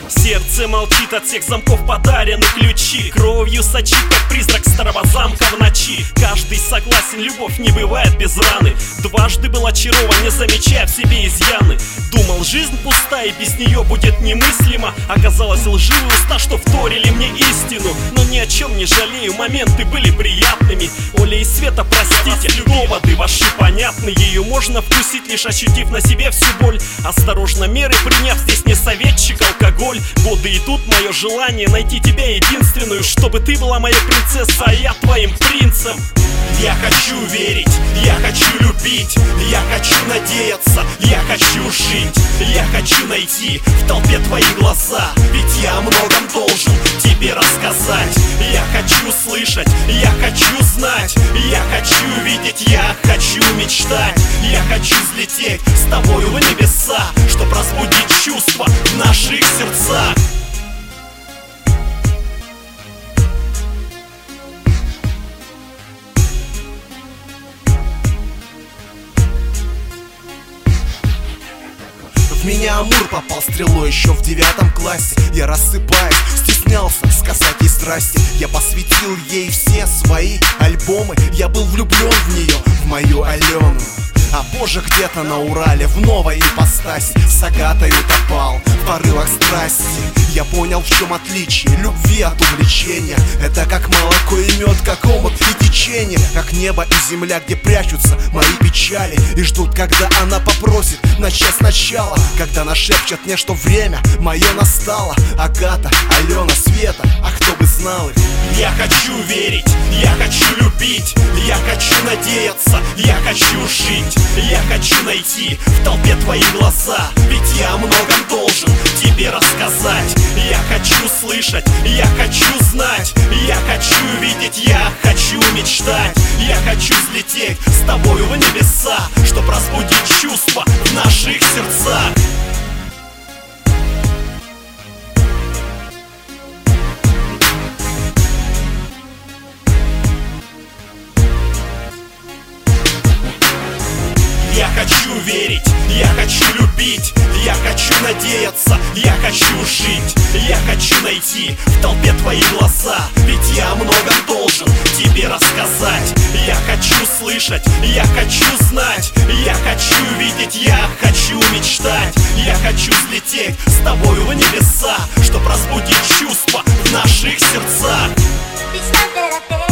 Сердце молчит, от всех замков подарены ключи. Кровью сочит, как призрак старого замка в ночи. Каждый согласен, любовь не бывает без раны. Дважды был очарован, не замечая в себе изъяны. Думал, жизнь пуста и без нее будет немыслимо. Оказалось, лживые уста, что вторили мне истину. Но ни о чем не жалею, моменты были приятными. Оля и Света, простите, доводы ваши понятны. Ее можно вкусить, лишь ощутив на себе всю боль. Осторожно, меры приняв, здесь не советчик, алкоголь. Годы идут, мое желание найти тебя единственную, чтобы ты была моей принцессой, а я твоим принцем. Я хочу верить, я хочу любить, я хочу надеяться, я хочу жить. Я хочу найти в толпе твои глаза, ведь я о многом должен тебе рассказать. Я хочу слышать, я хочу знать, я хочу видеть, я хочу мечтать. Я хочу взлететь с тобою в небеса, чтоб разбудить чувства в наших сердцах. В меня Амур попал стрелой еще в 9 классе. Я рассыпаюсь, стеснялся сказать ей здрасте. Я посвятил ей все свои альбомы. Я был влюблен в нее, в мою Алену. А позже где-то на Урале в новой ипостаси с Агатой утопал в порывах страсти. Я понял, в чем отличие любви от увлечения. Это как молоко и мед, как омут и течение, как небо и земля, где прячутся мои печали и ждут, когда она попросит начать сначала. Когда она шепчет мне, что время мое настало. Агата, Алена, Света, а кто бы знал их. Я хочу верить, я хочу любить, я хочу надеяться, я хочу жить. Я хочу найти в толпе твои глаза, ведь я о многом должен тебе рассказать. Я хочу слышать, я хочу знать, я хочу видеть, я хочу мечтать. Я хочу взлететь с тобою в небеса, чтоб разбудить чувства в наших сердцах. Я хочу верить, я хочу любить, я хочу надеяться, я хочу жить. Я хочу найти в толпе твои глаза, ведь я о многом должен тебе рассказать. Я хочу слышать, я хочу знать, я хочу видеть, я хочу мечтать. Я хочу взлететь с тобою в небеса, чтоб разбудить чувства в наших сердцах.